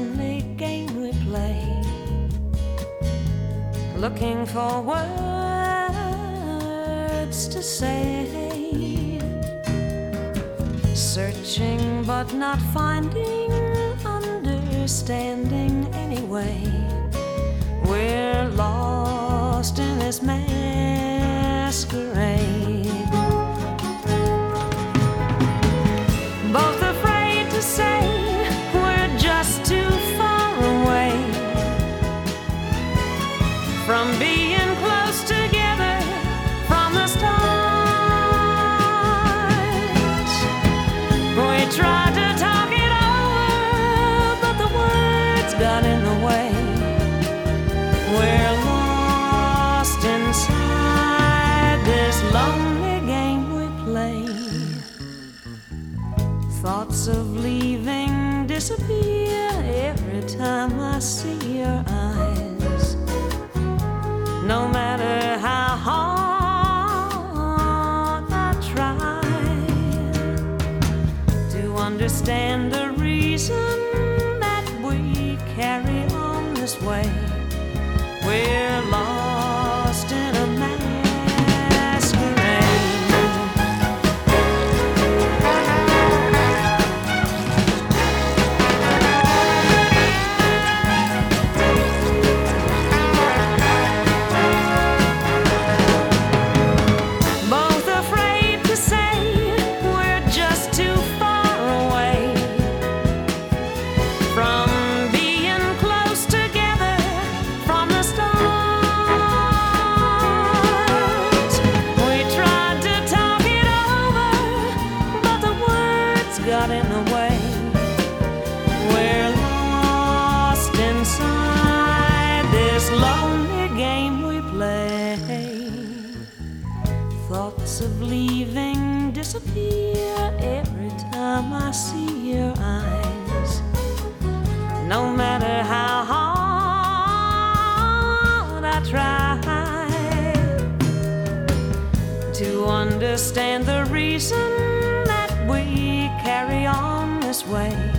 lonely game we play, looking for words to say, searching but not finding understanding anyway. We're lost in this masquerade, both afraid to say we're just too far away from being close together from the start. We tried to talk it over, but the words got in the way. We're lost inside this lonely game we play. Thoughts of leaving disappear every time I see your eyes. No matter how hard I try to understand the reason that we carry on this way. We're lost in a got in the way. We're lost inside this lonely game we play. Thoughts of leaving disappear every time I see your eyes. No matter how hard I try to understand the reason we carry on this way.